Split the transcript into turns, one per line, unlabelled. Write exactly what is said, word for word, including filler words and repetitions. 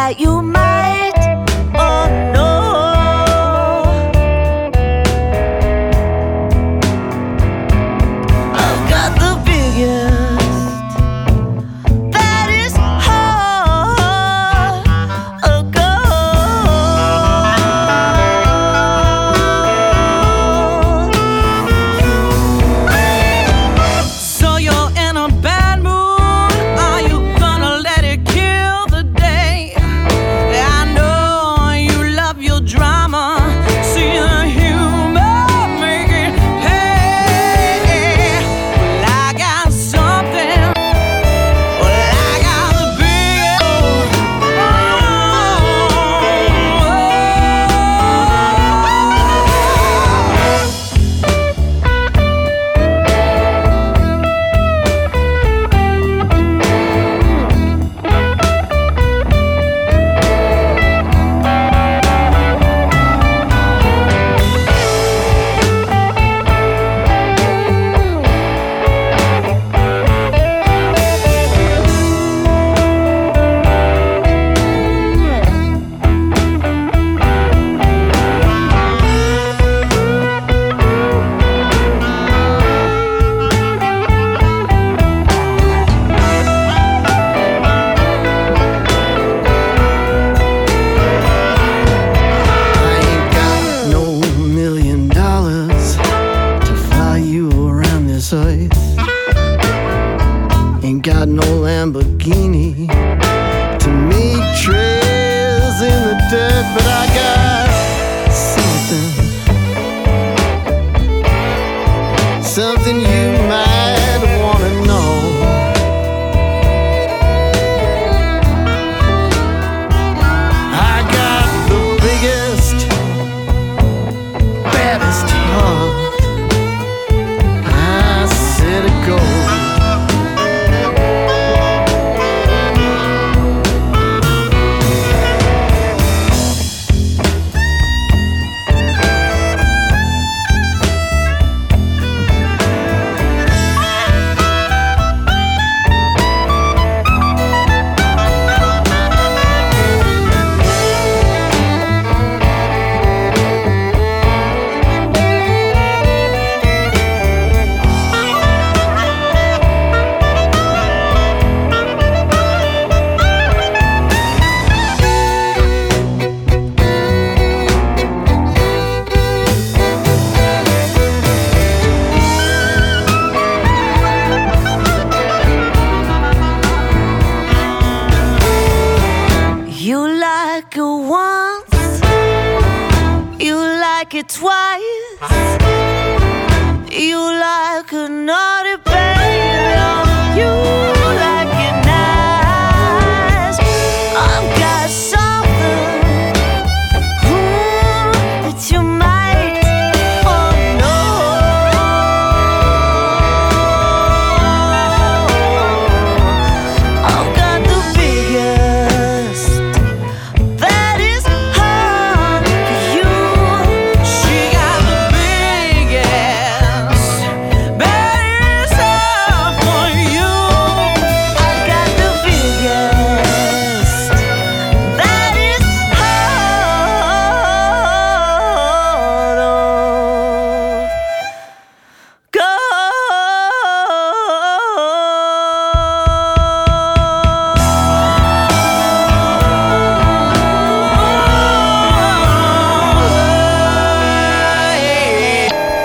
that you might, oh no. I've got the biggest, that is hard, a gold. So you're in a bad mood, are you gonna let it kill the day? I know you love your drama, see the humor, make it pay. Well, I got something, well, I got the biggest. I ain't got no million dollars to fly you around this earth. Ain't got no Lamborghini to make trails in the dirt, but I got something, something you might wanna know. I got the biggest, baddest heart. I said it goes. You like it once, you like it twice, you like a naughty baby. You